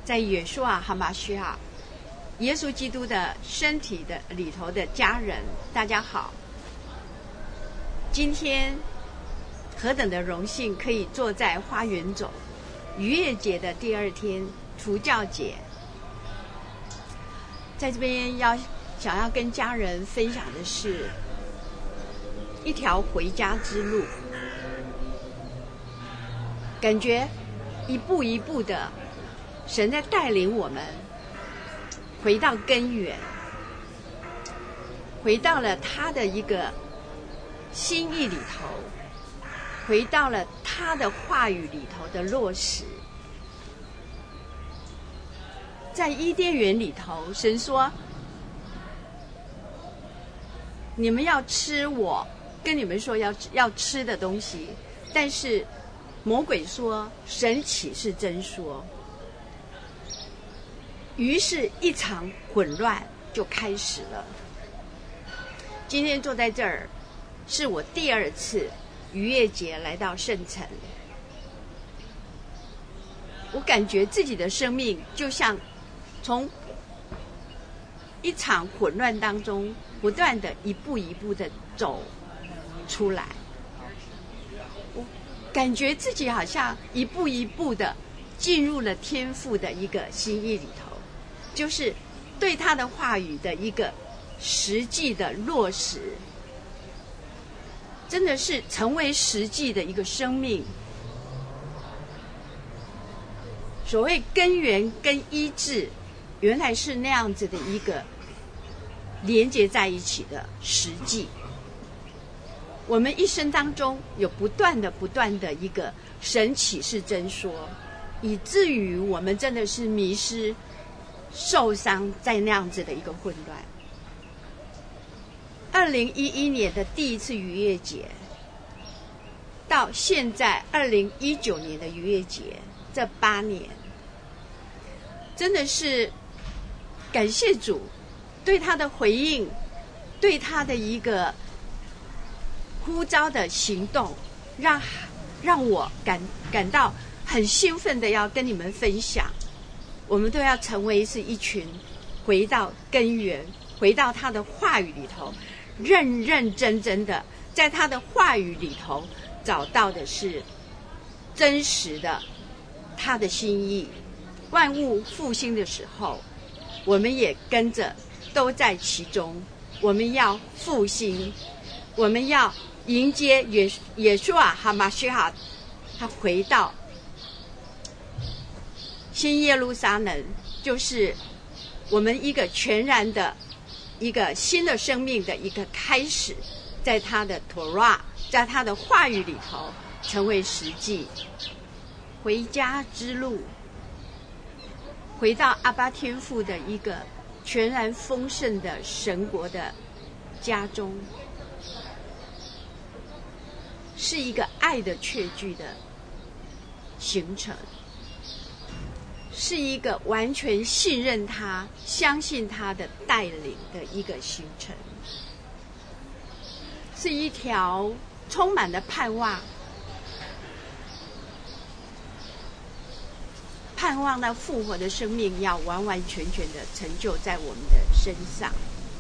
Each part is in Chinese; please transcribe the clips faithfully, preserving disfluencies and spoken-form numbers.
在约书亚哈马须哈耶稣基督的身体的里头的家人，大家好。今天何等的荣幸，可以坐在花园中，逾越节的第二天，除酵节，在这边要想要跟家人分享的是一条回家之路，感觉一步一步的神在带领我们回到根源，回到了他的一个心意里头，回到了他的话语里头的落实。在伊甸园里头，神说你们要吃我跟你们说要要吃的东西，但是魔鬼说神岂是真说？于是一场混乱就开始了。今天坐在这儿是我第二次逾越节来到圣城，我感觉自己的生命就像从一场混乱当中不断的一步一步的走出来，我感觉自己好像一步一步的进入了天父的一个心意里头，就是对他的话语的一个实际的落实，真的是成为实际的一个生命。所谓根源跟医治，原来是那样子的一个连接在一起的实际。我们一生当中有不断的不断的一个神启示真说，以至于我们真的是迷失受伤在那样子的一个混乱。二零一一年的第一次逾越节到现在二零一九年的逾越节，这八年真的是感谢主对他的回应，对他的一个呼召的行动，让让我感感到很兴奋的要跟你们分享。我们都要成为是一群回到根源，回到他的话语里头，认认真真的在他的话语里头找到的是真实的他的心意。万物复兴的时候，我们也跟着都在其中。我们要复兴，我们要迎接耶耶稣啊哈马须哈，他回到新耶路撒冷，就是我们一个全然的一个新的生命的一个开始，在他的托拉，在他的话语里头成为实际。回家之路，回到阿爸天父的一个全然丰盛的神国的家中，是一个爱的确据的形成，是一个完全信任他、相信他的带领的一个行程，是一条充满了盼望，盼望那复活的生命要完完全全的成就在我们的身上。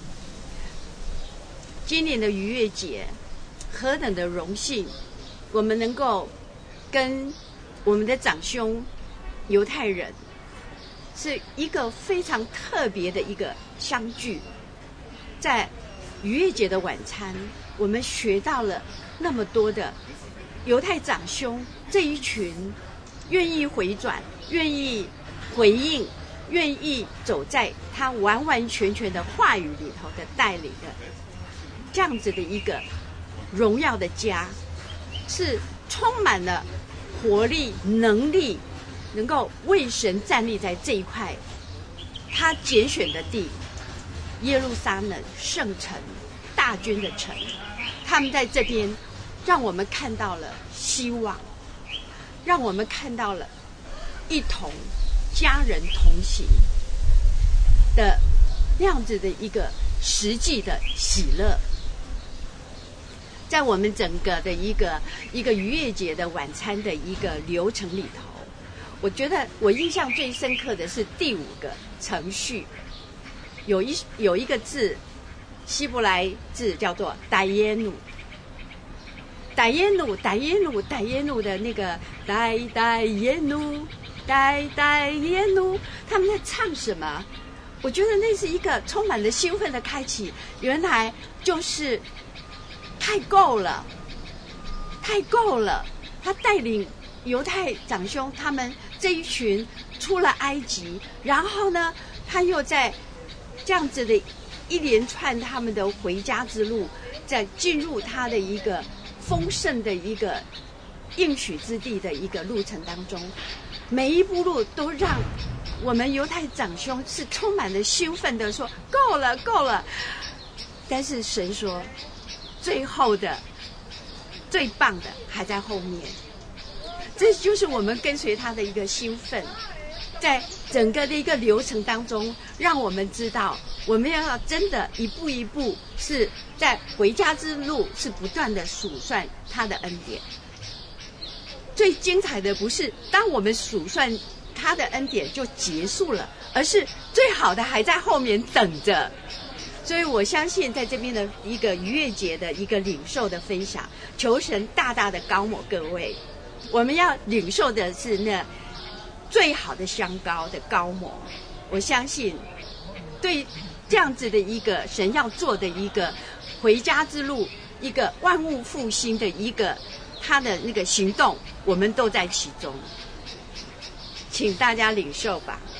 今年的逾越节何等的荣幸，我们能够跟我们的长兄犹太人是一个非常特别的一个相聚。在逾越节的晚餐，我们学到了那么多的犹太长兄这一群愿意回转、愿意回应、愿意走在他完完全全的话语里头的带领的这样子的一个荣耀的家，是充满了活力、能力，能够为神站立在这一块他拣选的地，耶路撒冷圣城，大军的城。他们在这边让我们看到了希望，让我们看到了一同家人同行的那样子的一个实际的喜乐。在我们整个的一个一个逾越节的晚餐的一个流程里头， 我觉得我印象最深刻的是第五个程序，有一有一个字，希伯来字叫做戴耶努，戴耶努，戴耶努，戴耶努的那个戴戴耶努，戴戴耶努，他们在唱什么？我觉得那是一个充满了兴奋的开启，原来就是太够了，太够了。他带领犹太长兄他们这一群出了埃及，然后呢，他又在这样子的一连串他们的回家之路，在进入他的一个丰盛的一个应许之地的一个路程当中，每一步路都让我们犹太长兄是充满了兴奋的说够了够了，但是神说最后的最棒的还在后面，这就是我们跟随他的一个兴奋，在整个的一个流程当中，让我们知道我们要真的一步一步是在回家之路是不断的数算他的恩典。最精彩的不是当我们数算他的恩典就结束了，而是最好的还在后面等着。所以我相信在这边的一个逾越节的一个领受的分享，求神大大的高抹各位，我们要领受的是那最好的香膏的高抹。我相信对这样子的一个神要做的一个回家之路，一个万物复兴的一个他的那个行动，我们都在其中，请大家领受吧。